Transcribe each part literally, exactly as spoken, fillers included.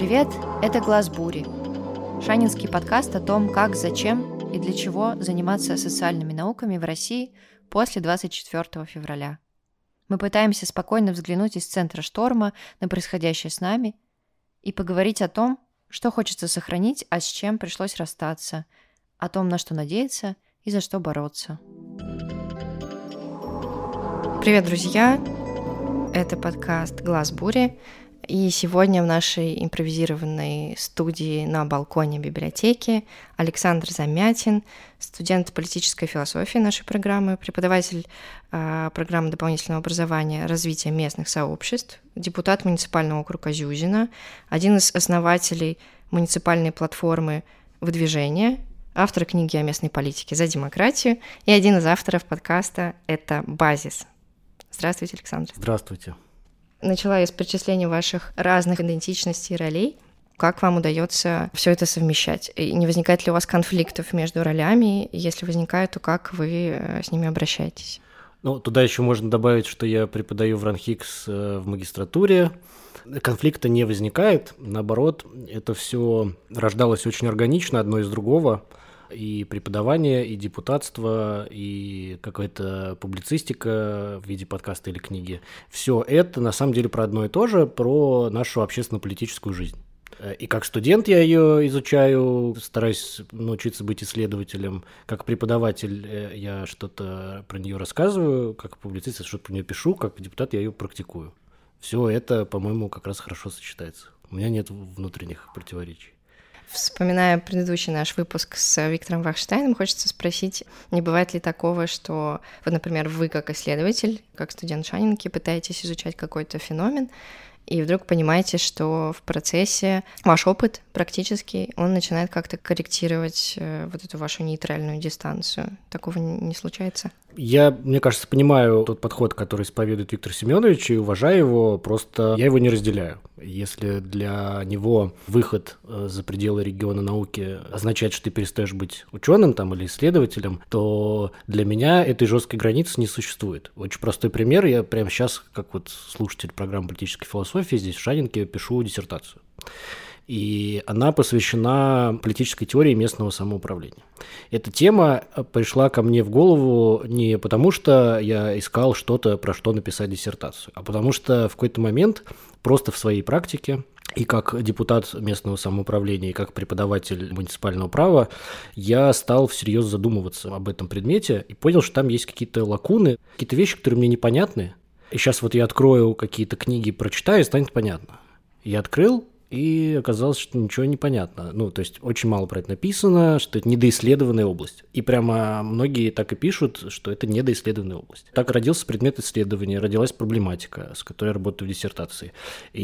Привет, это «Глаз бури» – шанинский подкаст о том, как, зачем и для чего заниматься социальными науками в России после двадцать четвёртого февраля. Мы пытаемся спокойно взглянуть из центра шторма на происходящее с нами и поговорить о том, что хочется сохранить, а с чем пришлось расстаться, о том, на что надеяться и за что бороться. Привет, друзья! Это подкаст «Глаз бури», и сегодня в нашей импровизированной студии на балконе библиотеки Александр Замятин, студент политической философии нашей программы, преподаватель э, программы дополнительного образования «Развитие местных сообществ», депутат муниципального округа Зюзина, один из основателей муниципальной платформы «Выдвижение», автор книги о местной политике «За демократию» и один из авторов подкаста «Это базис». Здравствуйте, Александр. Здравствуйте. Начала я с перечисления ваших разных идентичностей и ролей. Как вам удается все это совмещать? И не возникает ли у вас конфликтов между ролями? Если возникают, то как вы с ними обращаетесь? Ну, туда еще можно добавить, что я преподаю в РАНХИКС в магистратуре. Конфликта не возникает. Наоборот, это все рождалось очень органично, одно из другого. И преподавание, и депутатство, и какая-то публицистика в виде подкаста или книги. Все это на самом деле про одно и то же, про нашу общественно-политическую жизнь. И как студент я ее изучаю, стараюсь научиться быть исследователем. Как преподаватель я что-то про нее рассказываю, как публицист я что-то про нее пишу, как депутат я ее практикую. Все это, по-моему, как раз хорошо сочетается. У меня нет внутренних противоречий. Вспоминая предыдущий наш выпуск с Виктором Вахштайном, хочется спросить, не бывает ли такого, что, вот, например, вы как исследователь, как студент Шанинки, пытаетесь изучать какой-то феномен, и вдруг понимаете, что в процессе ваш опыт практически, он начинает как-то корректировать вот эту вашу нейтральную дистанцию. Такого не случается? Я, мне кажется, понимаю тот подход, который исповедует Виктор Семенович, и уважаю его, просто я его не разделяю. Если для него выход за пределы региона науки означает, что ты перестаешь быть ученым там, или исследователем, то для меня этой жесткой границы не существует. Очень простой пример. Я прямо сейчас, как вот слушатель программы политической философии, здесь в Шанинке пишу диссертацию. И она посвящена политической теории местного самоуправления. Эта тема пришла ко мне в голову не потому, что я искал что-то, про что написать диссертацию, а потому что в какой-то момент просто в своей практике и как депутат местного самоуправления, и как преподаватель муниципального права я стал всерьез задумываться об этом предмете и понял, что там есть какие-то лакуны, какие-то вещи, которые мне непонятны. И сейчас вот я открою какие-то книги, прочитаю, и станет понятно. Я открыл, и оказалось, что ничего не понятно. Ну, то есть очень мало про это написано, что это недоисследованная область. И прямо многие так и пишут, что это недоисследованная область. Так родился предмет исследования, родилась проблематика, с которой я работаю в диссертации.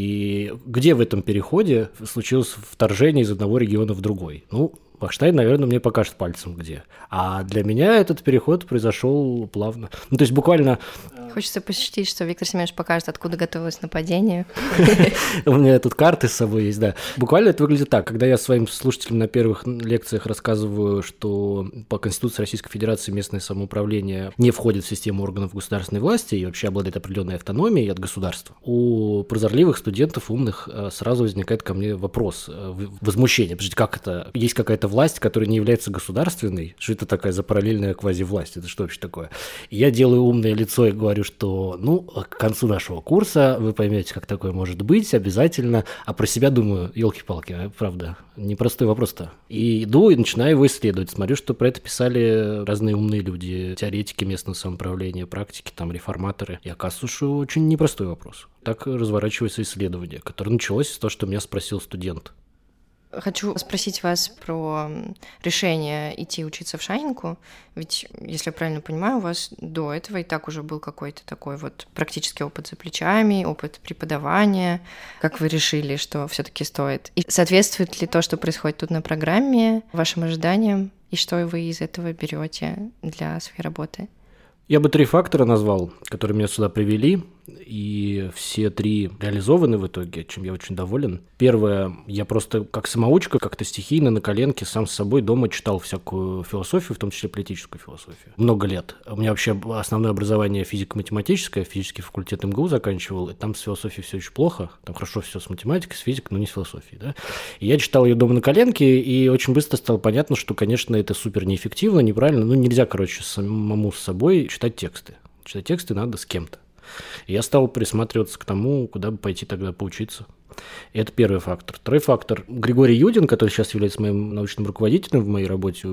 И где в этом переходе случилось вторжение из одного региона в другой? Ну, Вахштайн, наверное, мне покажет пальцем где. А для меня этот переход произошел плавно. Ну, то есть буквально... Хочется пошутить, что Виктор Семенович покажет, откуда готовилось нападение. У меня тут карты с собой есть, да. Буквально это выглядит так. Когда я своим слушателям на первых лекциях рассказываю, что по Конституции Российской Федерации местное самоуправление не входит в систему органов государственной власти и вообще обладает определенной автономией от государства, у прозорливых студентов, умных, сразу возникает ко мне вопрос, возмущение. Подождите, как это? Есть какая-то власть, которая не является государственной? Что это такая за параллельная квазивласть? Это что вообще такое? И я делаю умное лицо и говорю, что, ну, к концу нашего курса вы поймете, как такое может быть, обязательно. А про себя думаю, елки-палки, правда, непростой вопрос-то. И иду и начинаю его исследовать. Смотрю, что про это писали разные умные люди, теоретики местного самоуправления, практики, там, реформаторы. И оказывается, что очень непростой вопрос. Так разворачивается исследование, которое началось с того, что меня спросил студент. Хочу спросить вас про решение идти учиться в Шанинку, ведь, если я правильно понимаю, у вас до этого и так уже был какой-то такой вот практический опыт за плечами, опыт преподавания. Как вы решили, что все-таки стоит? И соответствует ли то, что происходит тут на программе, вашим ожиданиям, и что вы из этого берете для своей работы? Я бы три фактора назвал, которые меня сюда привели. и все три реализованы в итоге, чем я очень доволен. Первое, я просто как самоучка, как-то стихийно на коленке сам с собой дома читал всякую философию, в том числе политическую философию. Много лет. У меня вообще основное образование физико-математическое, физический факультет эм гэ у заканчивал, и там с философией все очень плохо, там хорошо все с математикой, с физикой, но не с философией, да. И я читал ее дома на коленке, и очень быстро стало понятно, что, конечно, это супер неэффективно, неправильно, ну нельзя, короче, самому с собой читать тексты. Читать тексты надо с кем-то. И я стал присматриваться к тому, куда бы пойти тогда поучиться. И это первый фактор. Второй фактор. Григорий Юдин, который сейчас является моим научным руководителем в моей работе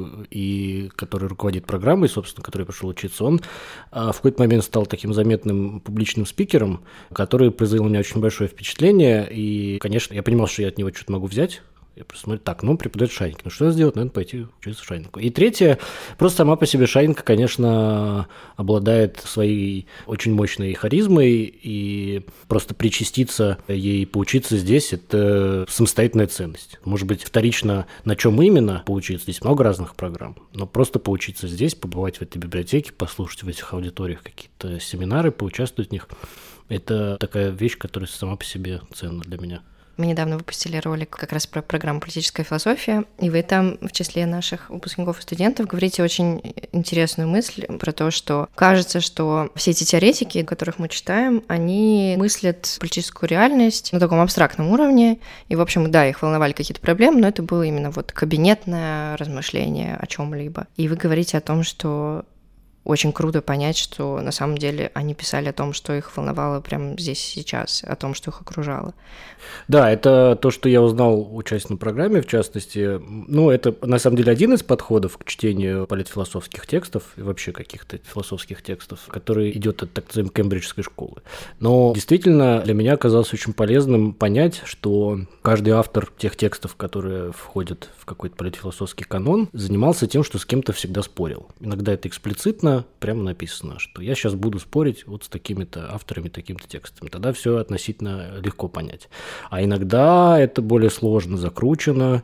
и который руководит программой, собственно, которой я пошел учиться, он в какой-то момент стал таким заметным публичным спикером, который произвел на меня очень большое впечатление. И, конечно, я понимал, что я от него что-то могу взять. Я просто смотрю, так, ну, преподает Шаньки. Ну, что сделать? Наверное, пойти учиться Шаньку. И третье, просто сама по себе Шанька, конечно, обладает своей очень мощной харизмой, и просто причаститься ей, поучиться здесь – это самостоятельная ценность. Может быть, вторично, на чем именно поучиться, здесь много разных программ, но просто поучиться здесь, побывать в этой библиотеке, послушать в этих аудиториях какие-то семинары, поучаствовать в них – это такая вещь, которая сама по себе ценна для меня. Мы недавно выпустили ролик как раз про программу «Политическая философия», и вы там, в числе наших выпускников и студентов, говорите очень интересную мысль про то, что кажется, что все эти теоретики, которых мы читаем, они мыслят политическую реальность на таком абстрактном уровне, и, в общем, да, их волновали какие-то проблемы, но это было именно вот кабинетное размышление о чем-либо. И вы говорите о том, что очень круто понять, что на самом деле они писали о том, что их волновало прямо здесь и сейчас, о том, что их окружало. Да, это то, что я узнал, участие на программе, в частности. Ну, это на самом деле один из подходов к чтению политфилософских текстов и вообще каких-то философских текстов, который идет от так называемой кембриджской школы. Но действительно для меня оказалось очень полезным понять, что каждый автор тех текстов, которые входят в какой-то политфилософский канон, занимался тем, что с кем-то всегда спорил. Иногда это эксплицитно прямо написано, что я сейчас буду спорить вот с такими-то авторами, такими-то текстами. Тогда все относительно легко понять. А иногда это более сложно закручено.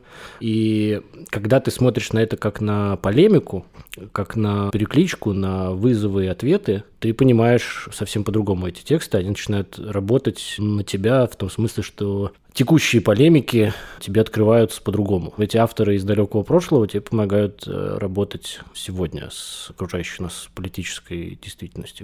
И когда ты смотришь на это как на полемику, как на перекличку, на вызовы и ответы, ты понимаешь совсем по-другому эти тексты. Они начинают работать на тебя в том смысле, что текущие полемики тебе открываются по-другому. Эти авторы из далекого прошлого тебе помогают работать сегодня с окружающей нас политической действительностью.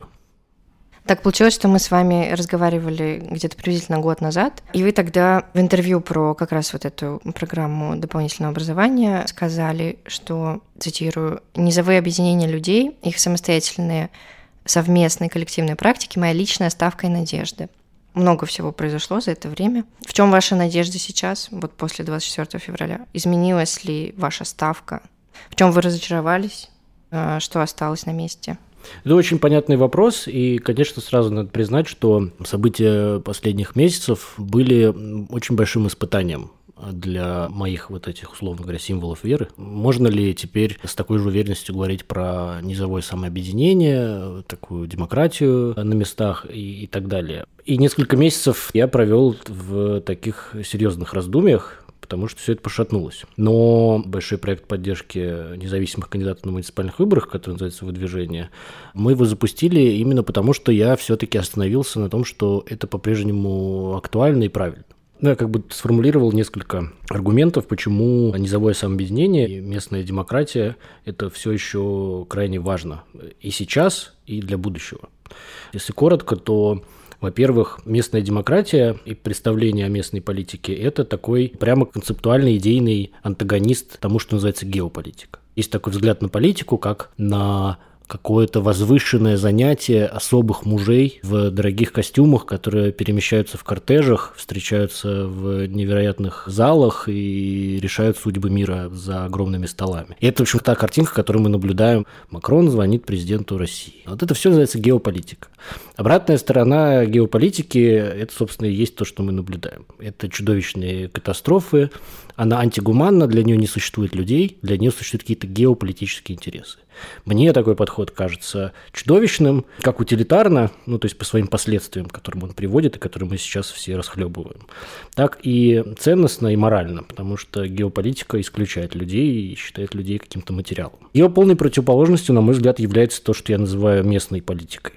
Так получилось, что мы с вами разговаривали где-то приблизительно год назад, и вы тогда в интервью про как раз вот эту программу дополнительного образования сказали, что, цитирую, «низовые объединения людей, их самостоятельные совместные коллективные практики – моя личная ставка и надежда». Много всего произошло за это время. В чем ваша надежда сейчас, вот после двадцать четвёртого февраля? Изменилась ли ваша ставка? В чем вы разочаровались? Что осталось на месте? Это очень понятный вопрос, и, конечно, сразу надо признать, что события последних месяцев были очень большим испытанием для моих вот этих, условно говоря, символов веры. Можно ли теперь с такой же уверенностью говорить про низовое самообъединение, такую демократию на местах и, и так далее? И несколько месяцев я провел в таких серьезных раздумьях, потому что все это пошатнулось. Но большой проект поддержки независимых кандидатов на муниципальных выборах, который называется «Выдвижение», мы его запустили именно потому, что я все-таки остановился на том, что это по-прежнему актуально и правильно. Ну, я как бы сформулировал несколько аргументов, почему низовое самообъединение и местная демократия – это все еще крайне важно и сейчас, и для будущего. Если коротко, то во-первых, местная демократия и представление о местной политике – это такой прямо концептуальный, идейный антагонист тому, что называется геополитика. Есть такой взгляд на политику, как на какое-то возвышенное занятие особых мужей в дорогих костюмах, которые перемещаются в кортежах, встречаются в невероятных залах и решают судьбы мира за огромными столами. И это, в общем, та картинка, которую мы наблюдаем. Макрон звонит президенту России. Вот это все называется геополитика. Обратная сторона геополитики – это, собственно, и есть то, что мы наблюдаем. Это чудовищные катастрофы. Она антигуманна, для нее не существует людей, для нее существуют какие-то геополитические интересы. Мне такой подход кажется чудовищным, как утилитарно, ну, то есть по своим последствиям, к которым он приводит и которые мы сейчас все расхлебываем, так и ценностно и морально, потому что геополитика исключает людей и считает людей каким-то материалом. Ее полной противоположностью, на мой взгляд, является то, что я называю местной политикой.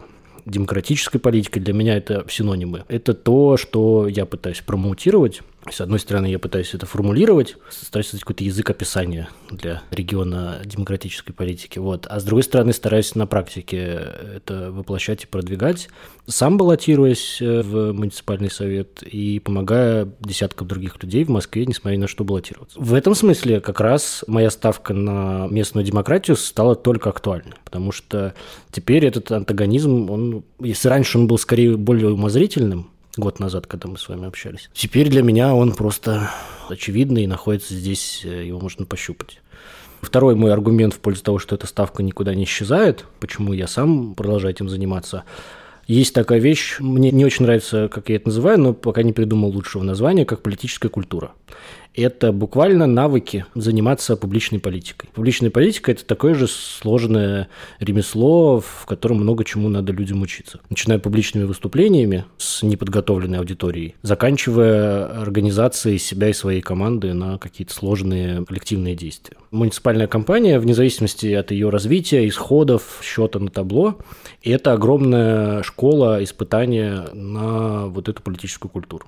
демократической политикой, для меня это синонимы. Это то, что я пытаюсь промоутировать. С одной стороны, я пытаюсь это формулировать, стараюсь создать какой-то язык описания для региона демократической политики. Вот. А с другой стороны, стараюсь на практике это воплощать и продвигать, сам баллотируясь в муниципальный совет и помогая десяткам других людей в Москве, несмотря ни на что, баллотироваться. В этом смысле как раз моя ставка на местную демократию стала только актуальной, потому что теперь этот антагонизм, он, если раньше он был скорее более умозрительным, год назад, когда мы с вами общались. Теперь для меня он просто очевидный и находится здесь, его можно пощупать. Второй мой аргумент в пользу того, что эта ставка никуда не исчезает, почему я сам продолжаю этим заниматься. Есть такая вещь, мне не очень нравится, как я это называю, но пока не придумал лучшего названия, как политическая культура. Это буквально навыки заниматься публичной политикой. Публичная политика – это такое же сложное ремесло, в котором много чему надо людям учиться. Начиная публичными выступлениями с неподготовленной аудиторией, заканчивая организацией себя и своей команды на какие-то сложные коллективные действия. Муниципальная кампания, вне зависимости от ее развития, исходов, счета на табло, это огромная школа испытания на вот эту политическую культуру.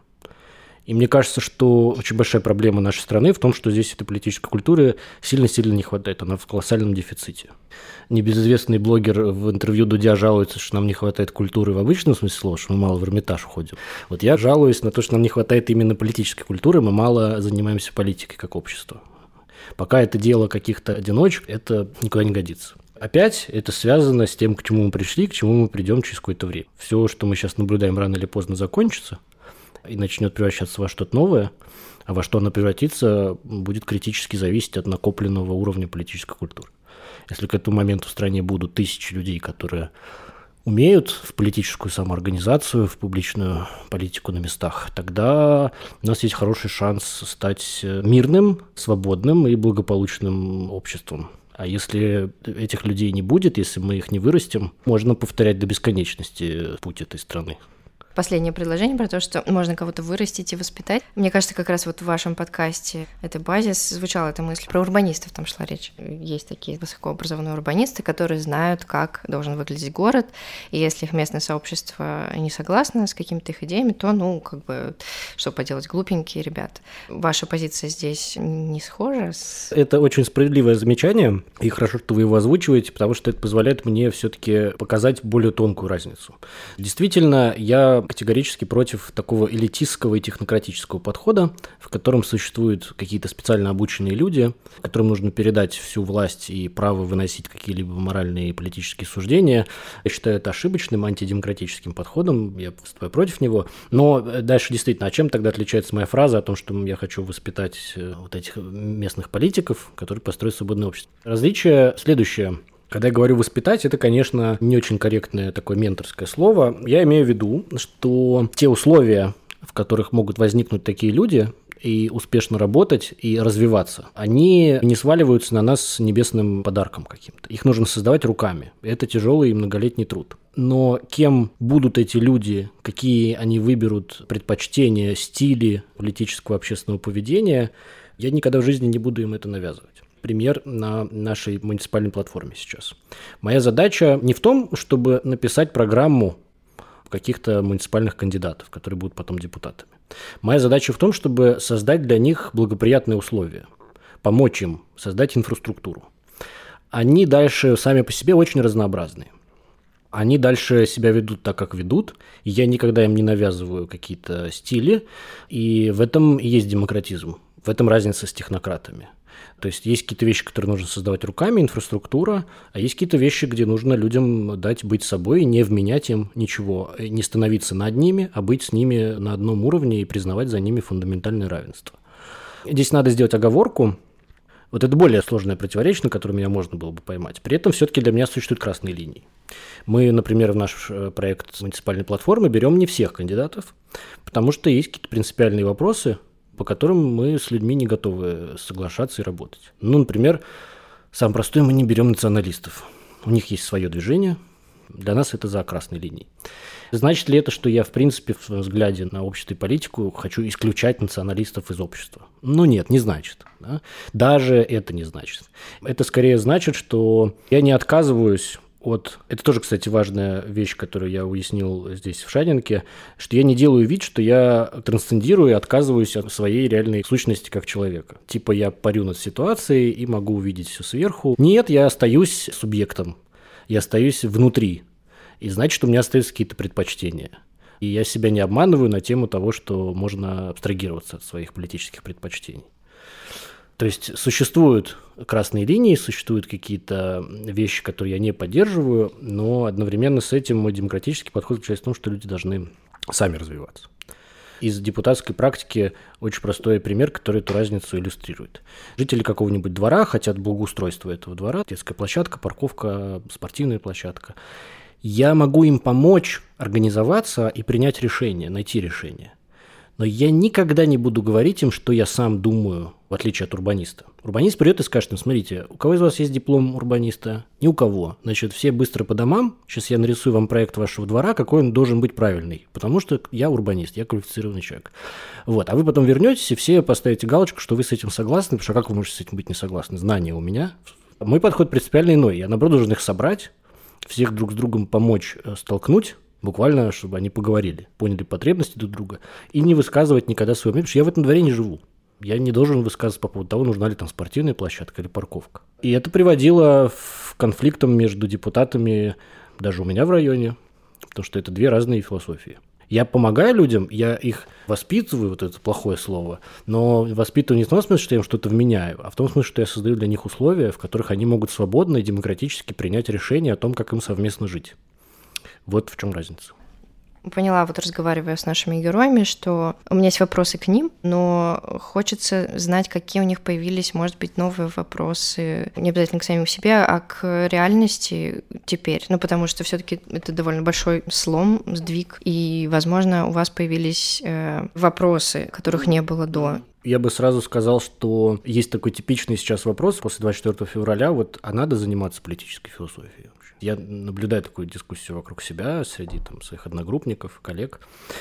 И мне кажется, что очень большая проблема нашей страны в том, что здесь этой политической культуры сильно-сильно не хватает, она в колоссальном дефиците. Небезызвестный блогер в интервью Дудя жалуется, что нам не хватает культуры в обычном смысле слова, что мы мало в Эрмитаж ходим. Вот я жалуюсь на то, что нам не хватает именно политической культуры, мы мало занимаемся политикой как общество. Пока это дело каких-то одиночек, это никуда не годится. Опять это связано с тем, к чему мы пришли, к чему мы придем через какое-то время. Все, что мы сейчас наблюдаем, рано или поздно закончится и начнет превращаться во что-то новое, а во что оно превратится, будет критически зависеть от накопленного уровня политической культуры. Если к этому моменту в стране будут тысячи людей, которые умеют в политическую самоорганизацию, в публичную политику на местах, тогда у нас есть хороший шанс стать мирным, свободным и благополучным обществом. А если этих людей не будет, если мы их не вырастим, можно повторять до бесконечности путь этой страны. Последнее предложение про то, что можно кого-то вырастить и воспитать. Мне кажется, как раз вот в вашем подкасте это базис, звучала эта мысль. Про урбанистов там шла речь. Есть такие высокообразованные урбанисты, которые знают, как должен выглядеть город, и если их местное сообщество не согласно с какими-то их идеями, то, ну, как бы, что поделать, глупенькие ребята. Ваша позиция здесь не схожа с... Это очень справедливое замечание, и хорошо, что вы его озвучиваете, потому что это позволяет мне все-таки показать более тонкую разницу. Действительно, я категорически против такого элитистского и технократического подхода, в котором существуют какие-то специально обученные люди, которым нужно передать всю власть и право выносить какие-либо моральные и политические суждения. Я считаю это ошибочным, антидемократическим подходом, я выступаю против него. Но дальше действительно, а чем тогда отличается моя фраза о том, что я хочу воспитать вот этих местных политиков, которые построят свободное общество? Различие следующее. Когда я говорю «воспитать», это, конечно, не очень корректное такое менторское слово. Я имею в виду, что те условия, в которых могут возникнуть такие люди и успешно работать, и развиваться, они не сваливаются на нас с небесным подарком каким-то. Их нужно создавать руками. Это тяжелый и многолетний труд. Но кем будут эти люди, какие они выберут предпочтения, стили политического общественного поведения, я никогда в жизни не буду им это навязывать. Пример на нашей муниципальной платформе сейчас. Моя задача не в том, чтобы написать программу каких-то муниципальных кандидатов, которые будут потом депутатами. Моя задача в том, чтобы создать для них благоприятные условия, помочь им создать инфраструктуру. Они дальше сами по себе очень разнообразные. Они дальше себя ведут так, как ведут, и я никогда им не навязываю какие-то стили, и в этом и есть демократизм, в этом разница с технократами. То есть есть какие-то вещи, которые нужно создавать руками, инфраструктура, а есть какие-то вещи, где нужно людям дать быть собой, не вменять им ничего, не становиться над ними, а быть с ними на одном уровне и признавать за ними фундаментальное равенство. Здесь надо сделать оговорку. Вот это более сложное противоречие, на которое меня можно было бы поймать. При этом все-таки для меня существуют красные линии. Мы, например, в наш проект муниципальной платформы берем не всех кандидатов, потому что есть какие-то принципиальные вопросы, по которым мы с людьми не готовы соглашаться и работать. Ну, например, самое простое, мы не берем националистов. У них есть свое движение, для нас это за красной линией. Значит ли это, что я, в принципе, в своем взгляде на общество и политику хочу исключать националистов из общества? Ну нет, не значит. Да? Даже это не значит. Это скорее значит, что я не отказываюсь от... Это тоже, кстати, важная вещь, которую я уяснил здесь, в Шанинке, что я не делаю вид, что я трансцендирую и отказываюсь от своей реальной сущности как человека. Типа я парю над ситуацией и могу увидеть все сверху. Нет, я остаюсь субъектом, я остаюсь внутри. И значит, у меня остаются какие-то предпочтения. И я себя не обманываю на тему того, что можно абстрагироваться от своих политических предпочтений. То есть существуют красные линии, существуют какие-то вещи, которые я не поддерживаю, но одновременно с этим мой демократический подход заключается в том, что люди должны сами развиваться. Из депутатской практики очень простой пример, который эту разницу иллюстрирует. Жители какого-нибудь двора хотят благоустройства этого двора, детская площадка, парковка, спортивная площадка. Я могу им помочь организоваться и принять решение, найти решение. Но я никогда не буду говорить им, что я сам думаю, в отличие от урбаниста. Урбанист придет и скажет им: смотрите, у кого из вас есть диплом урбаниста? Ни у кого. Значит, все быстро по домам. Сейчас я нарисую вам проект вашего двора, какой он должен быть правильный. Потому что я урбанист, я квалифицированный человек. Вот. А вы потом вернетесь и все поставите галочку, что вы с этим согласны. Потому что как вы можете с этим быть не согласны? Знания у меня. Мой подход принципиально иной. Я, наоборот, должен их собрать, всех друг с другом помочь столкнуть, буквально, чтобы они поговорили, поняли потребности друг друга, и не высказывать никогда свое мнение, потому что я в этом дворе не живу. Я не должен высказываться по поводу того, нужна ли там спортивная площадка или парковка. И это приводило к конфликтам между депутатами даже у меня в районе, потому что это две разные философии. Я помогаю людям, я их воспитываю, вот это плохое слово, но воспитываю не в том смысле, что я им что-то вменяю, а в том смысле, что я создаю для них условия, в которых они могут свободно и демократически принять решение о том, как им совместно жить. Вот в чем разница. Поняла, вот разговаривая с нашими героями, что у меня есть вопросы к ним, но хочется знать, какие у них появились, может быть, новые вопросы, не обязательно к самим себе, а к реальности теперь. Ну, потому что все-таки это довольно большой слом, сдвиг, и, возможно, у вас появились э, вопросы, которых не было до. Я бы сразу сказал, что есть такой типичный сейчас вопрос после двадцать четвёртого февраля, вот, а надо заниматься политической философией? Я наблюдаю такую дискуссию вокруг себя, среди там, своих одногруппников, коллег.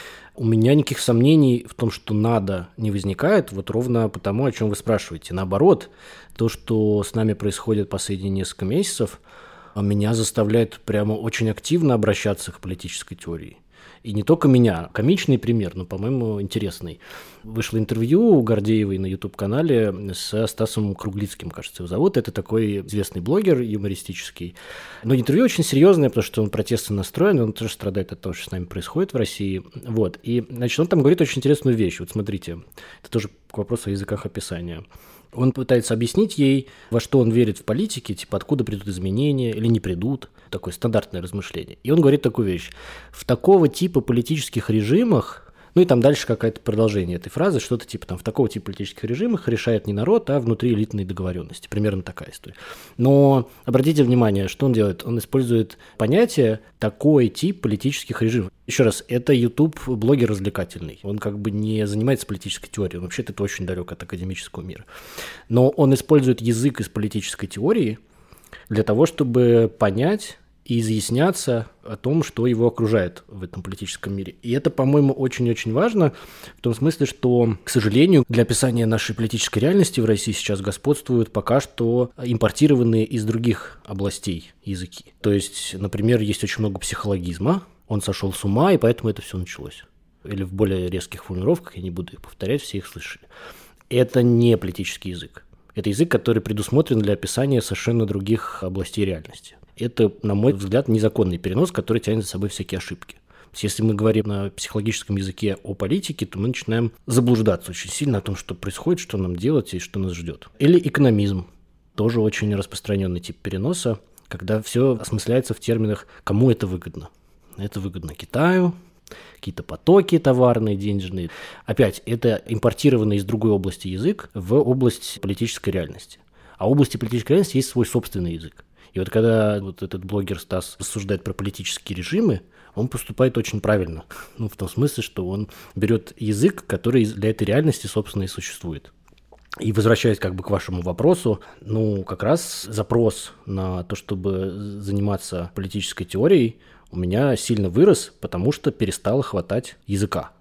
У меня никаких сомнений в том, что надо, не возникает, вот ровно потому, о чем вы спрашиваете. Наоборот, то, что с нами происходит последние несколько месяцев, меня заставляет прямо очень активно обращаться к политической теории. И не только меня. Комичный пример, но, по-моему, интересный. Вышло интервью у Гордеевой на YouTube-канале с Стасом Круглицким, кажется, его зовут. Это такой известный блогер юмористический. Но интервью очень серьезное, потому что он протестно настроен, он тоже страдает от того, что с нами происходит в России. Вот. И, значит, он там говорит очень интересную вещь. Вот смотрите, это тоже к вопросу о языках описания. Он пытается объяснить ей, во что он верит в политике, типа откуда придут изменения или не придут. Такое стандартное размышление. И он говорит такую вещь. В такого типа политических режимах, ну и там дальше какое-то продолжение этой фразы, что-то типа там в такого типа политических режимах решает не народ, а внутриэлитные договоренности. Примерно такая история. Но обратите внимание, что он делает. Он использует понятие «такой тип политических режимов». Еще раз, это YouTube-блогер развлекательный. Он как бы не занимается политической теорией. Он вообще-то это очень далек от академического мира. Но он использует язык из политической теории для того, чтобы понять и изъясняться о том, что его окружает в этом политическом мире. И это, по-моему, очень-очень важно в том смысле, что, к сожалению, для описания нашей политической реальности в России сейчас господствуют пока что импортированные из других областей языки. То есть, например, есть очень много психологизма, он сошел с ума, и поэтому это все началось. Или в более резких формулировках, я не буду их повторять, все их слышали. Это не политический язык. Это язык, который предусмотрен для описания совершенно других областей реальности. Это, на мой взгляд, незаконный перенос, который тянет за собой всякие ошибки. То есть, если мы говорим на психологическом языке о политике, то мы начинаем заблуждаться очень сильно о том, что происходит, что нам делать и что нас ждет. Или экономизм. Тоже очень распространенный тип переноса, когда все осмысляется в терминах «кому это выгодно». Это выгодно Китаю, какие-то потоки товарные, денежные. Опять, это импортированный из другой области язык в область политической реальности. А в области политической реальности есть свой собственный язык. И вот когда вот этот блогер Стас рассуждает про политические режимы, он поступает очень правильно. Ну, в том смысле, что он берет язык, который для этой реальности, собственно, и существует. И возвращаясь как бы к вашему вопросу, ну, как раз запрос на то, чтобы заниматься политической теорией, у меня сильно вырос, потому что перестало хватать языка.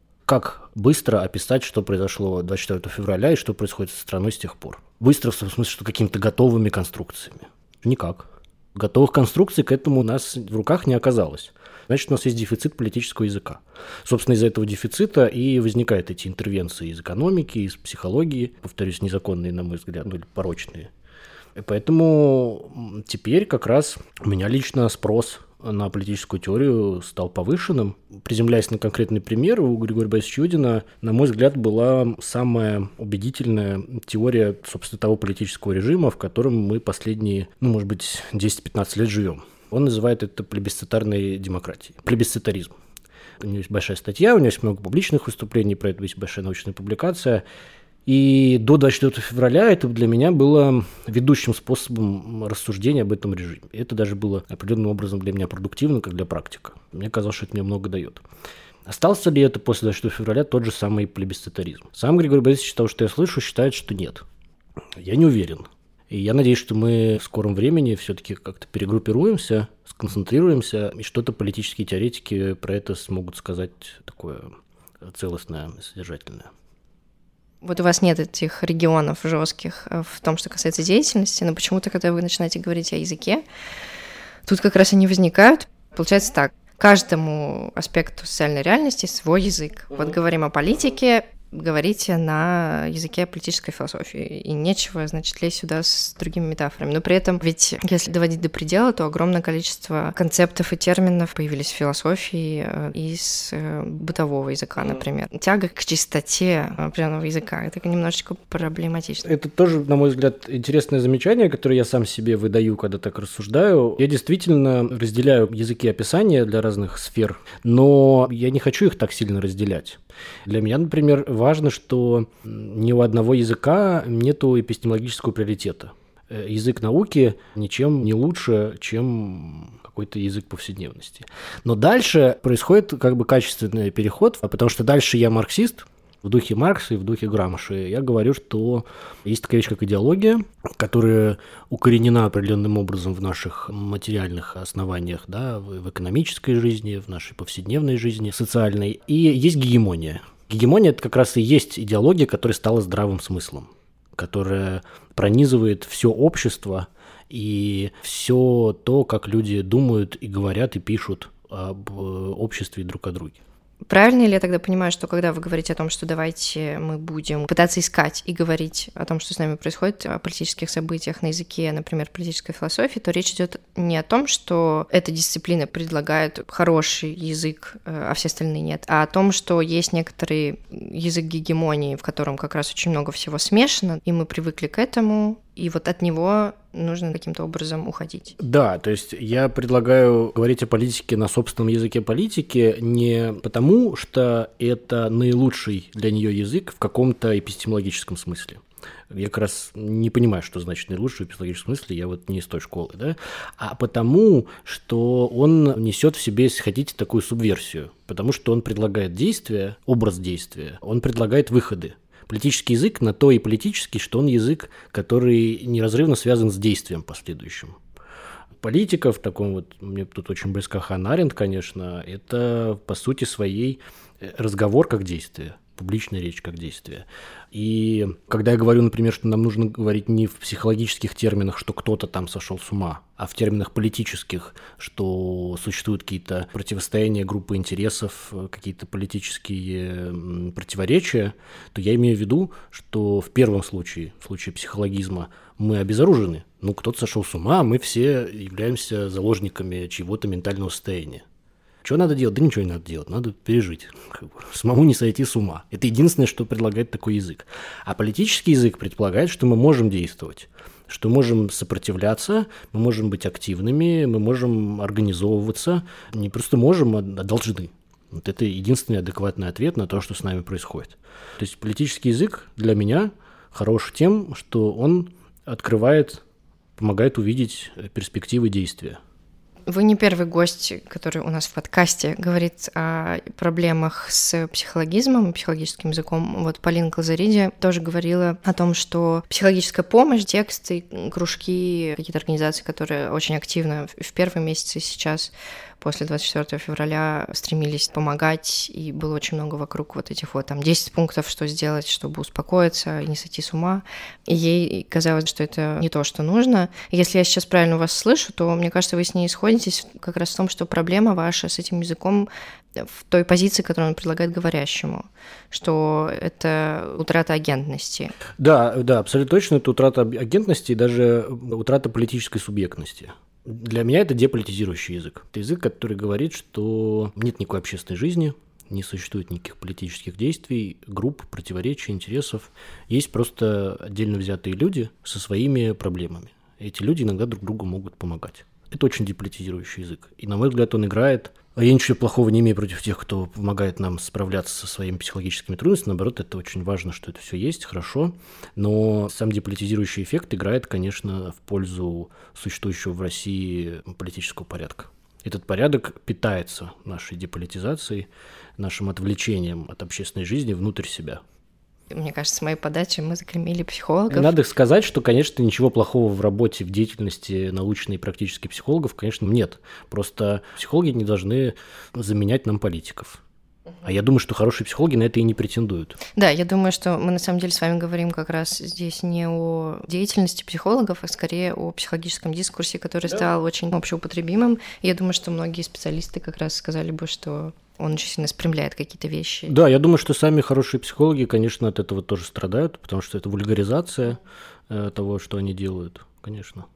Как быстро описать, что произошло двадцать четвёртого февраля и что происходит со страной с тех пор? Быстро в том смысле, что какими-то готовыми конструкциями. Никак. Готовых конструкций к этому у нас в руках не оказалось. Значит, у нас есть дефицит политического языка. Собственно, из-за этого дефицита и возникают эти интервенции из экономики, из психологии, повторюсь, незаконные, на мой взгляд, ну или порочные. И поэтому теперь как раз у меня лично спрос на политическую теорию стал повышенным. Приземляясь на конкретный пример, у Григория Борисовича Юдина, на мой взгляд, была самая убедительная теория, собственно, того политического режима, в котором мы последние, ну, может быть, десять-пятнадцать лет живем. Он называет это плебисцитарной демократией, плебисцитаризм. У него есть большая статья, у него есть много публичных выступлений, про это есть большая научная публикация. И до двадцать четвёртого февраля это для меня было ведущим способом рассуждения об этом режиме. И это даже было определенным образом для меня продуктивно, как для практика. Мне казалось, что это мне много дает. Остался ли это после двадцать четвёртого февраля тот же самый плебисцитаризм? Сам Григорий Борисович, того, что я слышу, считает, что нет. Я не уверен. И я надеюсь, что мы в скором времени все-таки как-то перегруппируемся, сконцентрируемся, и что-то политические теоретики про это смогут сказать такое целостное, содержательное. Вот у вас нет этих регионов жестких в том, что касается деятельности, но почему-то, когда вы начинаете говорить о языке, тут как раз они возникают. Получается так, каждому аспекту социальной реальности свой язык. Вот говорим о политике, говорите на языке политической философии, и нечего, значит, лезть сюда с другими метафорами. Но при этом, ведь если доводить до предела, то огромное количество концептов и терминов появились в философии из бытового языка, например. Тяга к чистоте определенного языка — это немножечко проблематично. Это тоже, на мой взгляд, интересное замечание, которое я сам себе выдаю, когда так рассуждаю. Я действительно разделяю языки описания для разных сфер, но я не хочу их так сильно разделять. Для меня, например, важно, что ни у одного языка нету эпистемологического приоритета. Язык науки ничем не лучше, чем какой-то язык повседневности. Но дальше происходит как бы качественный переход, потому что дальше я марксист, в духе Маркса и в духе Грамши. Я говорю, что есть такая вещь, как идеология, которая укоренена определенным образом в наших материальных основаниях, да, в экономической жизни, в нашей повседневной жизни, социальной. И есть гегемония. Гегемония – это как раз и есть идеология, которая стала здравым смыслом, которая пронизывает все общество и все то, как люди думают и говорят и пишут об обществе и друг о друге. Правильно ли я тогда понимаю, что когда вы говорите о том, что давайте мы будем пытаться искать и говорить о том, что с нами происходит, о политических событиях на языке, например, политической философии, то речь идет не о том, что эта дисциплина предлагает хороший язык, а все остальные нет, а о том, что есть некоторый язык гегемонии, в котором как раз очень много всего смешано, и мы привыкли к этому, и вот от него нужно каким-то образом уходить. Да, то есть я предлагаю говорить о политике на собственном языке политики не потому, что это наилучший для нее язык в каком-то эпистемологическом смысле. Я как раз не понимаю, что значит наилучший в эпистемологическом смысле, я вот не из той школы, да, а потому, что он несет в себе, если хотите, такую субверсию, потому что он предлагает действия, образ действия, он предлагает выходы. Политический язык на то и политический, что он язык, который неразрывно связан с действием последующим. Политика в таком вот, мне тут очень близка Ханна Аренд, конечно, это по сути своей разговор как действие, публичная речь как действие. И когда я говорю, например, что нам нужно говорить не в психологических терминах, что кто-то там сошел с ума, а в терминах политических, что существуют какие-то противостояния, группы интересов, какие-то политические противоречия, то я имею в виду, что в первом случае, в случае психологизма, мы обезоружены. Ну, кто-то сошел с ума, мы все являемся заложниками чьего-то ментального состояния. Что надо делать? Да ничего не надо делать, надо пережить. Самому не сойти с ума. Это единственное, что предлагает такой язык. А политический язык предполагает, что мы можем действовать, что можем сопротивляться, мы можем быть активными, мы можем организовываться. Не просто можем, а должны. Вот это единственный адекватный ответ на то, что с нами происходит. То есть политический язык для меня хорош тем, что он открывает, помогает увидеть перспективы действия. Вы не первый гость, который у нас в подкасте говорит о проблемах с психологизмом, психологическим языком. Вот Полина Клазариди тоже говорила о том, что психологическая помощь, тексты, кружки, какие-то организации, которые очень активно в первые месяцы сейчас после двадцать четвёртого февраля стремились помогать, и было очень много вокруг вот этих вот там десять пунктов, что сделать, чтобы успокоиться и не сойти с ума. И ей казалось, что это не то, что нужно. Если я сейчас правильно вас слышу, то, мне кажется, вы с ней сходитесь как раз в том, что проблема ваша с этим языком в той позиции, которую он предлагает говорящему, что это утрата агентности. Да, да, абсолютно точно, это утрата агентности и даже утрата политической субъектности. Для меня это деполитизирующий язык. Это язык, который говорит, что нет никакой общественной жизни, не существует никаких политических действий, групп, противоречий, интересов. Есть просто отдельно взятые люди со своими проблемами. Эти люди иногда друг другу могут помогать. Это очень деполитизирующий язык. И, на мой взгляд, он играет. А я ничего плохого не имею против тех, кто помогает нам справляться со своими психологическими трудностями. Наоборот, это очень важно, что это все есть, хорошо. Но сам деполитизирующий эффект играет, конечно, в пользу существующего в России политического порядка. Этот порядок питается нашей деполитизацией, нашим отвлечением от общественной жизни внутрь себя. Мне кажется, с моей подачи мы заклеймили психологов. Надо сказать, что, конечно, ничего плохого в работе, в деятельности научной и практической психологов, конечно, нет. Просто психологи не должны заменять нам политиков. А я думаю, что хорошие психологи на это и не претендуют. Да, я думаю, что мы на самом деле с вами говорим как раз здесь не о деятельности психологов, а скорее о психологическом дискурсе, который да. стал очень общеупотребимым. И я думаю, что многие специалисты как раз сказали бы, что он очень сильно спрямляет какие-то вещи. Да, я думаю, что сами хорошие психологи, конечно, от этого тоже страдают, потому что это вульгаризация э, того, что они делают, конечно.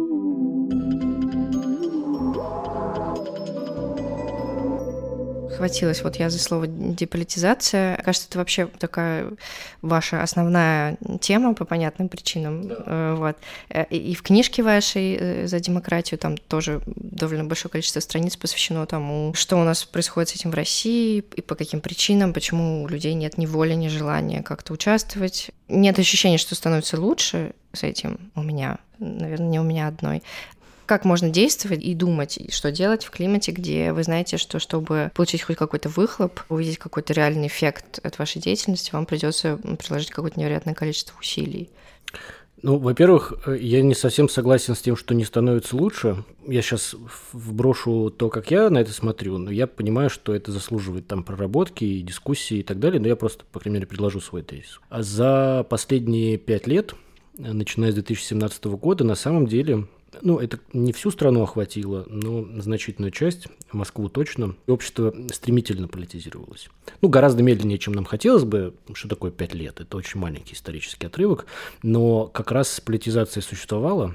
Схватилась вот я за слово деполитизация. Кажется, это вообще такая ваша основная тема по понятным причинам. Да. Вот. И в книжке вашей «За демократию» там тоже довольно большое количество страниц посвящено тому, что у нас происходит с этим в России и по каким причинам, почему у людей нет ни воли, ни желания как-то участвовать. Нет ощущения, что становится лучше с этим у меня, наверное, не у меня одной. Как можно действовать и думать, что делать в климате, где вы знаете, что чтобы получить хоть какой-то выхлоп, увидеть какой-то реальный эффект от вашей деятельности, вам придется приложить какое-то невероятное количество усилий? Ну, во-первых, я не совсем согласен с тем, что не становится лучше. Я сейчас вброшу то, как я на это смотрю, но я понимаю, что это заслуживает там проработки и дискуссии и так далее, но я просто, по крайней мере, предложу свой тезис. А за последние пять лет, начиная с две тысячи семнадцатого года, на самом деле... Ну, это не всю страну охватило, но значительную часть, Москву точно, общество стремительно политизировалось. Ну, гораздо медленнее, чем нам хотелось бы. Что такое пять лет? Это очень маленький исторический отрывок. Но как раз политизация существовала.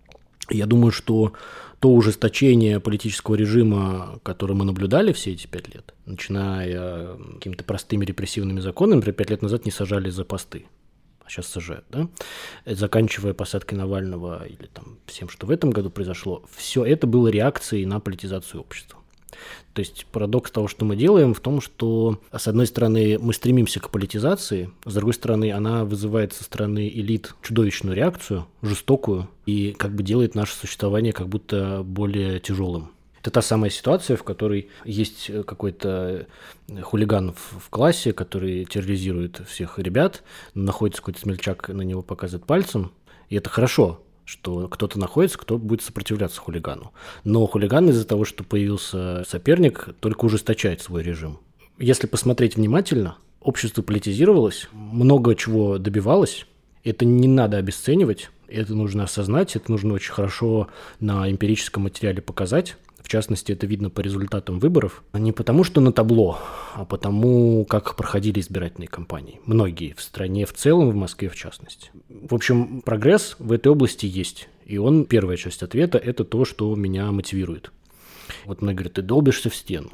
Я думаю, что то ужесточение политического режима, которое мы наблюдали все эти пять лет, начиная какими-то простыми репрессивными законами, например, пять лет назад не сажали за посты. А сейчас сажают, да, заканчивая посадкой Навального или там всем, что в этом году произошло, все это было реакцией на политизацию общества. То есть парадокс того, что мы делаем, в том, что, с одной стороны, мы стремимся к политизации, с другой стороны, она вызывает со стороны элит чудовищную реакцию, жестокую, и как бы делает наше существование как будто более тяжелым. Это та самая ситуация, в которой есть какой-то хулиган в, в классе, который терроризирует всех ребят, находится какой-то смельчак, на него показывает пальцем, и это хорошо, что кто-то находится, кто будет сопротивляться хулигану. Но хулиган из-за того, что появился соперник, только ужесточает свой режим. Если посмотреть внимательно, общество политизировалось, много чего добивалось, это не надо обесценивать, это нужно осознать, это нужно очень хорошо на эмпирическом материале показать. В частности, это видно по результатам выборов. Не потому, что на табло, а потому, как проходили избирательные кампании. Многие в стране в целом, в Москве в частности. В общем, прогресс в этой области есть. И он, первая часть ответа, это то, что меня мотивирует. Вот многие говорят, ты долбишься в стену.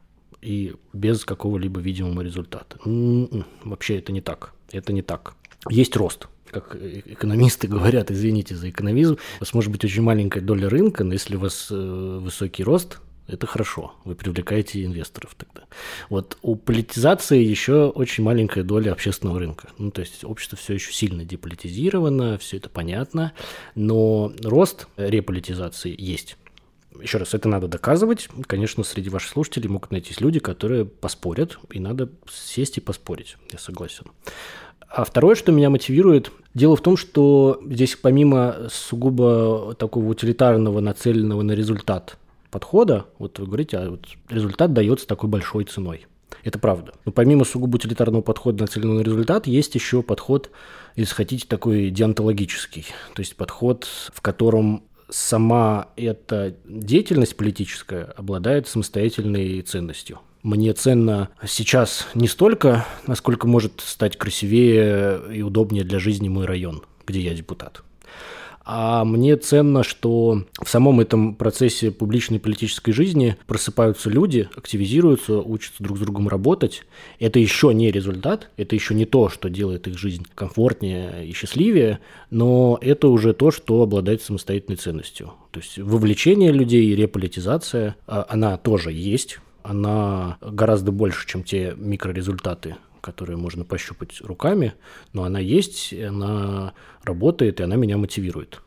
И без какого-либо видимого результата. М-м-м, вообще это не так. Это не так. Есть рост. Как экономисты говорят, извините за экономизм, у вас может быть очень маленькая доля рынка, но если у вас э, высокий рост, это хорошо, вы привлекаете инвесторов тогда. Вот у политизации еще очень маленькая доля общественного рынка. Ну, то есть общество все еще сильно деполитизировано, все это понятно, но рост реполитизации есть. Еще раз, это надо доказывать. Конечно, среди ваших слушателей могут найтись люди, которые поспорят, и надо сесть и поспорить, я согласен. А второе, что меня мотивирует, дело в том, что здесь помимо сугубо такого утилитарного, нацеленного на результат подхода, вот вы говорите, а вот результат дается такой большой ценой. Это правда. Но помимо сугубо утилитарного подхода, нацеленного на результат, есть еще подход, если хотите, такой деонтологический. То есть подход, в котором сама эта деятельность политическая обладает самостоятельной ценностью. Мне ценно сейчас не столько, насколько может стать красивее и удобнее для жизни мой район, где я депутат. А мне ценно, что в самом этом процессе публичной политической жизни просыпаются люди, активизируются, учатся друг с другом работать. Это еще не результат, это еще не то, что делает их жизнь комфортнее и счастливее, но это уже то, что обладает самостоятельной ценностью. То есть вовлечение людей и реполитизация, она тоже есть, она гораздо больше, чем те микрорезультаты, которые можно пощупать руками, но она есть, она работает, и она меня мотивирует.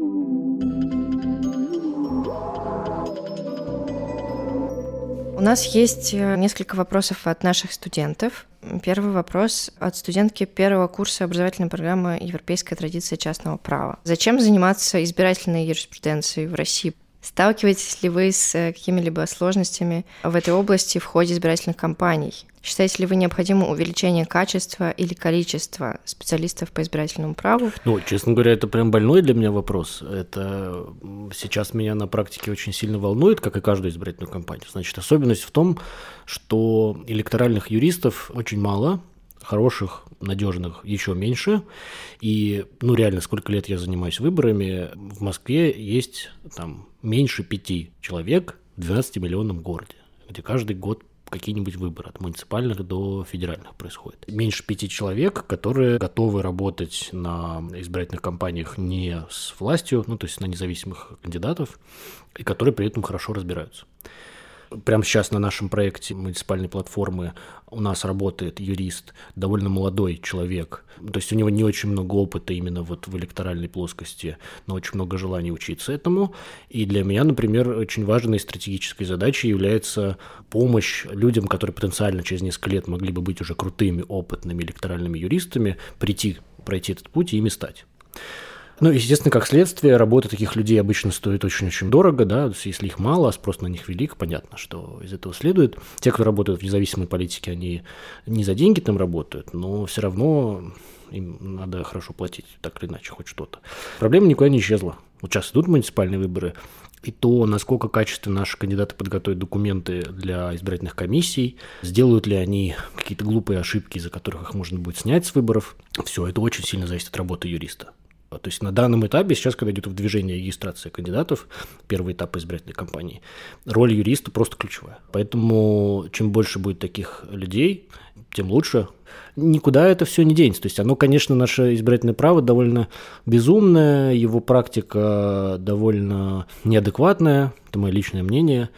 У нас есть несколько вопросов от наших студентов. Первый вопрос от студентки первого курса образовательной программы «Европейская традиция частного права». Зачем заниматься избирательной юриспруденцией в России? Сталкиваетесь ли вы с какими-либо сложностями в этой области в ходе избирательных кампаний? Считаете ли вы необходимо увеличение качества или количества специалистов по избирательному праву? Ну, честно говоря, это прям больной для меня вопрос. Это сейчас меня на практике очень сильно волнует, как и каждую избирательную кампанию. Значит, особенность в том, что электоральных юристов очень мало, хороших, надежных еще меньше. И, ну, реально, сколько лет я занимаюсь выборами, в Москве есть там меньше пяти человек в двенадцатимиллионном городе, где каждый год какие-нибудь выборы от муниципальных до федеральных происходят. Меньше пяти человек, которые готовы работать на избирательных кампаниях не с властью, ну, то есть на независимых кандидатов, и которые при этом хорошо разбираются. Прямо сейчас на нашем проекте муниципальной платформы у нас работает юрист, довольно молодой человек. То есть у него не очень много опыта именно вот в электоральной плоскости, но очень много желания учиться этому. И для меня, например, очень важной стратегической задачей является помощь людям, которые потенциально через несколько лет могли бы быть уже крутыми, опытными электоральными юристами, прийти, пройти этот путь и ими стать. Ну, естественно, как следствие, работа таких людей обычно стоит очень-очень дорого, да, если их мало, а спрос на них велик, понятно, что из этого следует. Те, кто работают в независимой политике, они не за деньги там работают, но все равно им надо хорошо платить, так или иначе, хоть что-то. Проблема никуда не исчезла. Вот сейчас идут муниципальные выборы, и то, насколько качественно наши кандидаты подготовят документы для избирательных комиссий, сделают ли они какие-то глупые ошибки, из-за которых их можно будет снять с выборов, все это очень сильно зависит от работы юриста. То есть на данном этапе, сейчас, когда идет в движение регистрация кандидатов, первый этап избирательной кампании, роль юриста просто ключевая. Поэтому чем больше будет таких людей, тем лучше. Никуда это все не денется. То есть оно, конечно, наше избирательное право довольно безумное, его практика довольно неадекватная, это мое личное мнение.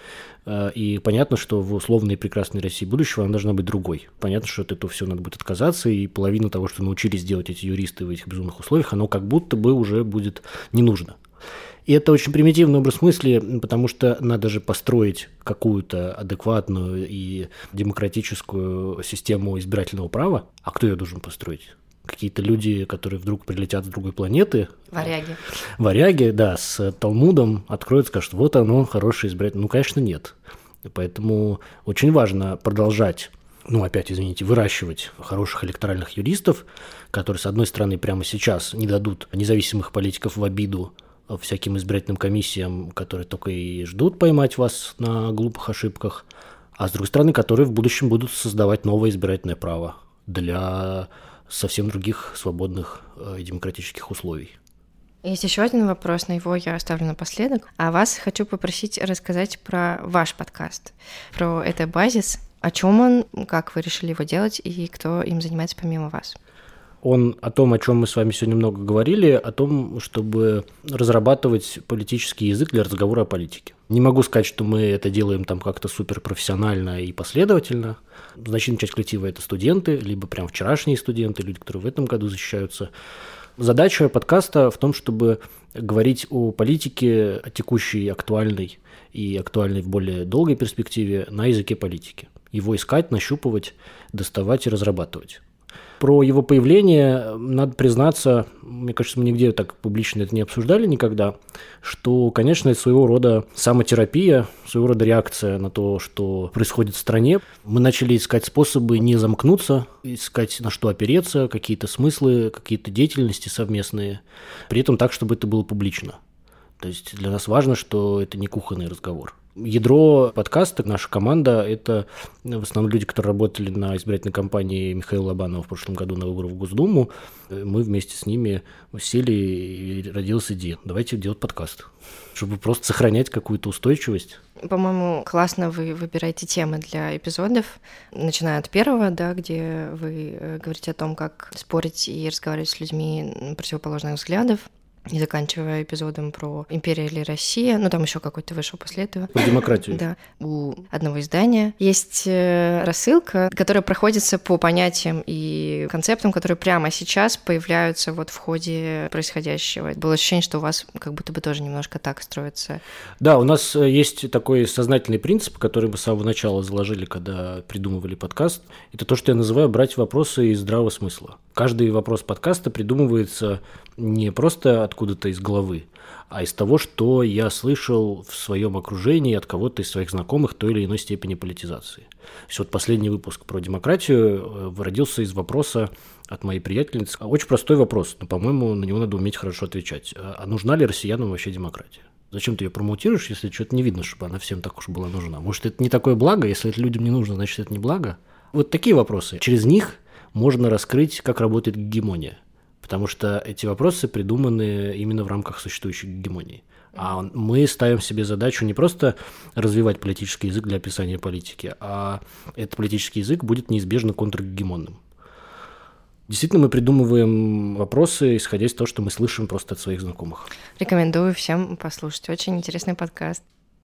И понятно, что в условной и прекрасной России будущего она должна быть другой. Понятно, что от этого все надо будет отказаться, и половину того, что научились делать эти юристы в этих безумных условиях, оно как будто бы уже будет не нужно. И это очень примитивный образ мысли, потому что надо же построить какую-то адекватную и демократическую систему избирательного права. А кто ее должен построить? Какие-то люди, которые вдруг прилетят с другой планеты. Варяги. Варяги, да, с Талмудом откроют, скажут, вот оно, хорошее избирательное. Ну, конечно, нет. Поэтому очень важно продолжать, ну, опять, извините, выращивать хороших электоральных юристов, которые, с одной стороны, прямо сейчас не дадут независимых политиков в обиду всяким избирательным комиссиям, которые только и ждут поймать вас на глупых ошибках, а с другой стороны, которые в будущем будут создавать новое избирательное право для совсем других свободных и демократических условий. Есть еще один вопрос, но его я оставлю напоследок. А вас хочу попросить рассказать про ваш подкаст, про это «Базис». О чем он, как вы решили его делать и кто им занимается помимо вас? Он о том, о чем мы с вами сегодня много говорили, о том, чтобы разрабатывать политический язык для разговора о политике. Не могу сказать, что мы это делаем там как-то суперпрофессионально и последовательно. Значительная часть коллектива – это студенты, либо прям вчерашние студенты, люди, которые в этом году защищаются. Задача подкаста в том, чтобы говорить о политике, о текущей, актуальной и актуальной в более долгой перспективе на языке политики. Его искать, нащупывать, доставать и разрабатывать. Про его появление, надо признаться, мне кажется, мы нигде так публично это не обсуждали никогда, что, конечно, это своего рода самотерапия, своего рода реакция на то, что происходит в стране. Мы начали искать способы не замкнуться, искать на что опереться, какие-то смыслы, какие-то деятельности совместные, при этом так, чтобы это было публично. То есть для нас важно, что это не кухонный разговор. Ядро подкаста, наша команда, это в основном люди, которые работали на избирательной кампании Михаила Лобанова в прошлом году на выборах в Госдуму. Мы вместе с ними сели, и родилась идея. Давайте делать подкаст, чтобы просто сохранять какую-то устойчивость. По-моему, классно вы выбираете темы для эпизодов, начиная от первого, да, где вы говорите о том, как спорить и разговаривать с людьми противоположных взглядов, и заканчивая эпизодом про «Империя или Россия», ну там еще какой-то вышел после этого. Про демократию. Да. У одного издания есть рассылка, которая проходится по понятиям и концептам, которые прямо сейчас появляются вот в ходе происходящего. Было ощущение, что у вас как будто бы тоже немножко так строится. Да, у нас есть такой сознательный принцип, который мы с самого начала заложили, когда придумывали подкаст. Это то, что я называю брать вопросы из здравого смысла. Каждый вопрос подкаста придумывается не просто откуда-то из головы, а из того, что я слышал в своем окружении от кого-то из своих знакомых той или иной степени политизации. То есть вот последний выпуск про демократию родился из вопроса от моей приятельницы. Очень простой вопрос, но, по-моему, на него надо уметь хорошо отвечать. А нужна ли россиянам вообще демократия? Зачем ты ее промоутируешь, если что-то не видно, чтобы она всем так уж была нужна? Может, это не такое благо? Если это людям не нужно, значит, это не благо? Вот такие вопросы. Через них можно раскрыть, как работает гегемония. Потому что эти вопросы придуманы именно в рамках существующей гегемонии. А мы ставим себе задачу не просто развивать политический язык для описания политики, а этот политический язык будет неизбежно контргегемонным. Действительно, мы придумываем вопросы, исходя из того, что мы слышим просто от своих знакомых. Рекомендую всем послушать. Очень интересный подкаст.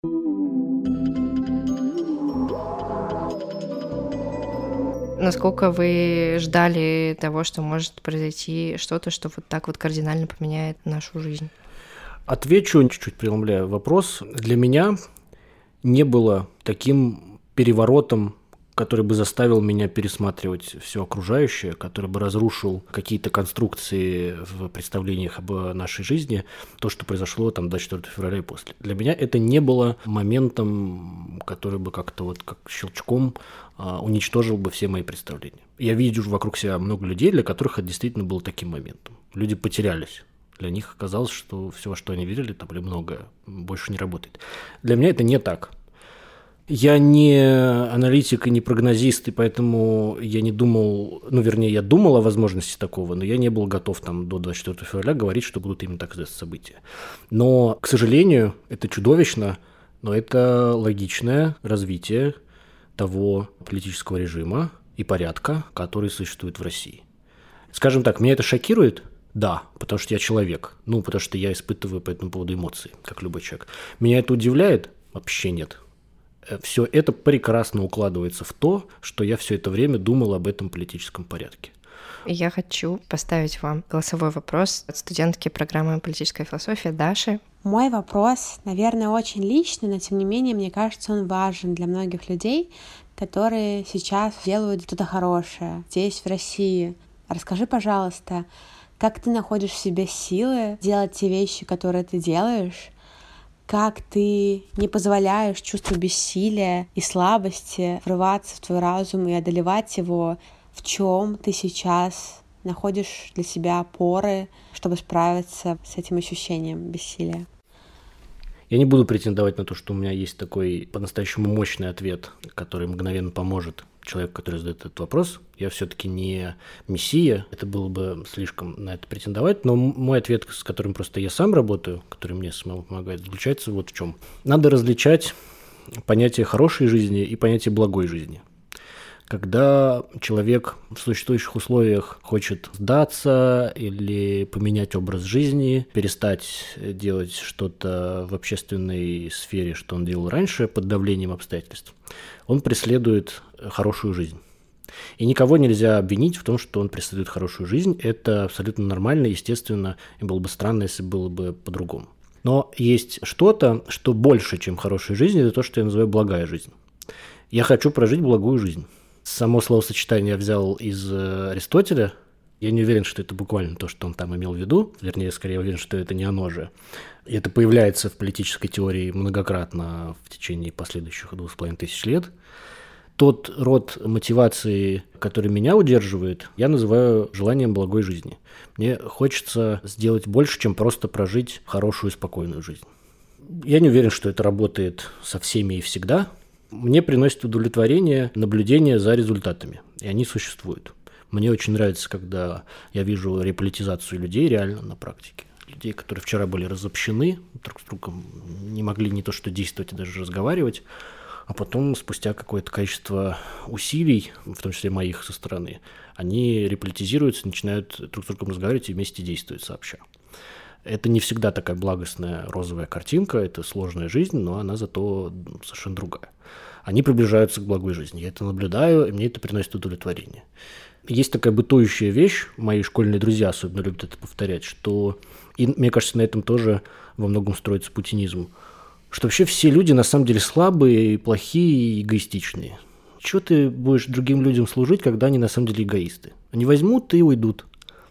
Насколько вы ждали того, что может произойти что-то, что вот так вот кардинально поменяет нашу жизнь? Отвечу, чуть-чуть преломляя вопрос. Для меня не было таким переворотом, который бы заставил меня пересматривать все окружающее, который бы разрушил какие-то конструкции в представлениях об нашей жизни, то, что произошло там двадцать четвёртого февраля и после. Для меня это не было моментом, который бы как-то вот как щелчком а, уничтожил бы все мои представления. Я вижу вокруг себя много людей, для которых это действительно было таким моментом. Люди потерялись. Для них оказалось, что все, во что они верили, там или многое, больше не работает. Для меня это не так. Я не аналитик и не прогнозист, и поэтому я не думал, ну, вернее, я думал о возможности такого, но я не был готов там до двадцать четвёртого февраля говорить, что будут именно так события. Но, к сожалению, это чудовищно, но это логичное развитие того политического режима и порядка, который существует в России. Скажем так, меня это шокирует? Да, потому что я человек, ну, потому что я испытываю по этому поводу эмоции, как любой человек. Меня это удивляет? Вообще нет. Все это прекрасно укладывается в то, что я все это время думал об этом политическом порядке. Я хочу поставить вам голосовой вопрос от студентки программы «Политическая философия» Даши. Мой вопрос, наверное, очень личный, но тем не менее, мне кажется, он важен для многих людей, которые сейчас делают что-то хорошее здесь, в России. Расскажи, пожалуйста, как ты находишь в себе силы делать те вещи, которые ты делаешь, как ты не позволяешь чувству бессилия и слабости врываться в твой разум и одолевать его, в чем ты сейчас находишь для себя опоры, чтобы справиться с этим ощущением бессилия. Я не буду претендовать на то, что у меня есть такой по-настоящему мощный ответ, который мгновенно поможет человеку, который задает этот вопрос. Я все-таки не мессия, это было бы слишком на это претендовать, но мой ответ, с которым просто я сам работаю, который мне самому помогает, заключается вот в чем. Надо различать понятие хорошей жизни и понятие благой жизни. Когда человек в существующих условиях хочет сдаться или поменять образ жизни, перестать делать что-то в общественной сфере, что он делал раньше, под давлением обстоятельств, он преследует хорошую жизнь. И никого нельзя обвинить в том, что он преследует хорошую жизнь. Это абсолютно нормально, естественно, и было бы странно, если было бы по-другому. Но есть что-то, что больше, чем хорошая жизнь, это то, что я называю благая жизнь. Я хочу прожить благую жизнь. Само словосочетание я взял из Аристотеля. Я не уверен, что это буквально то, что он там имел в виду. Вернее, скорее уверен, что это не оно же. И это появляется в политической теории многократно в течение последующих двух с половиной тысяч лет. Тот род мотивации, который меня удерживает, я называю желанием благой жизни. Мне хочется сделать больше, чем просто прожить хорошую и спокойную жизнь. Я не уверен, что это работает со всеми и всегда. Мне приносит удовлетворение наблюдение за результатами, и они существуют. Мне очень нравится, когда я вижу реполитизацию людей реально на практике. Людей, которые вчера были разобщены, друг с другом не могли не то что действовать, а даже разговаривать, а потом, спустя какое-то количество усилий, в том числе моих со стороны, они реполитизируются, начинают друг с другом разговаривать и вместе действуют сообща. Это не всегда такая благостная розовая картинка, это сложная жизнь, но она зато совершенно другая. Они приближаются к благой жизни. Я это наблюдаю, и мне это приносит удовлетворение. Есть такая бытующая вещь, мои школьные друзья особенно любят это повторять, что, и мне кажется, на этом тоже во многом строится путинизм, что вообще все люди на самом деле слабые, плохие и эгоистичные. Чего ты будешь другим людям служить, когда они на самом деле эгоисты? Они возьмут и уйдут.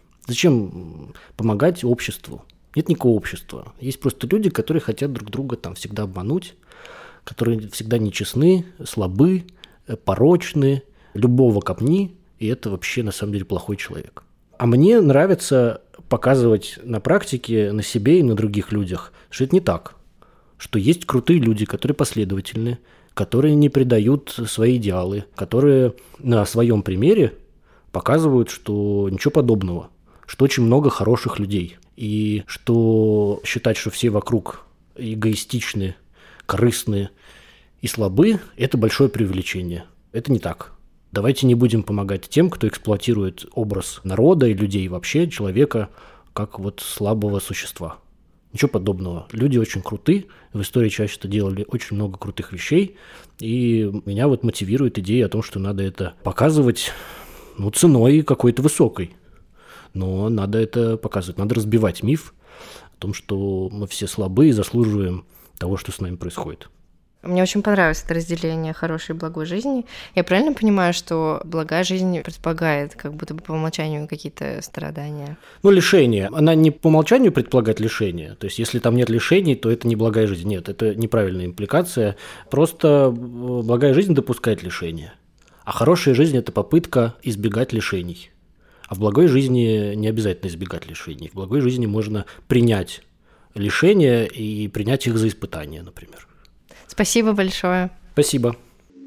Зачем помогать обществу? Нет никакого общества. Есть просто люди, которые хотят друг друга там всегда обмануть, которые всегда нечестны, слабы, порочны, любого копни, и это вообще на самом деле плохой человек. А мне нравится показывать на практике, на себе и на других людях, что это не так. Что есть крутые люди, которые последовательны, которые не предают свои идеалы, которые на своем примере показывают, что ничего подобного, что очень много хороших людей. И что считать, что все вокруг эгоистичны, корыстны и слабы, это большое преувеличение. Это не так. Давайте не будем помогать тем, кто эксплуатирует образ народа и людей вообще, человека, как вот слабого существа. Ничего подобного. Люди очень круты, в истории чаще делали очень много крутых вещей, и меня вот мотивирует идея о том, что надо это показывать, ну, ценой какой-то высокой. Но надо это показывать, надо разбивать миф о том, что мы все слабы и заслуживаем того, что с нами происходит. Мне очень понравилось это разделение хорошей и благой жизни. Я правильно понимаю, что благая жизнь предполагает как будто бы по умолчанию какие-то страдания? Ну, лишение. Она не по умолчанию предполагает лишение. То есть, если там нет лишений, то это не благая жизнь. Нет, это неправильная импликация. Просто благая жизнь допускает лишения. А хорошая жизнь – это попытка избегать лишений. А в благой жизни не обязательно избегать лишений. В благой жизни можно принять лишения и принять их за испытания, например. Спасибо большое. Спасибо.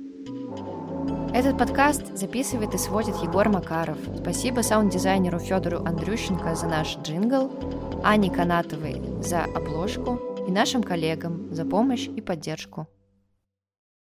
Этот подкаст записывает и сводит Егор Макаров. Спасибо саунд-дизайнеру Федору Андрющенко за наш джингл, Ане Канатовой за обложку и нашим коллегам за помощь и поддержку.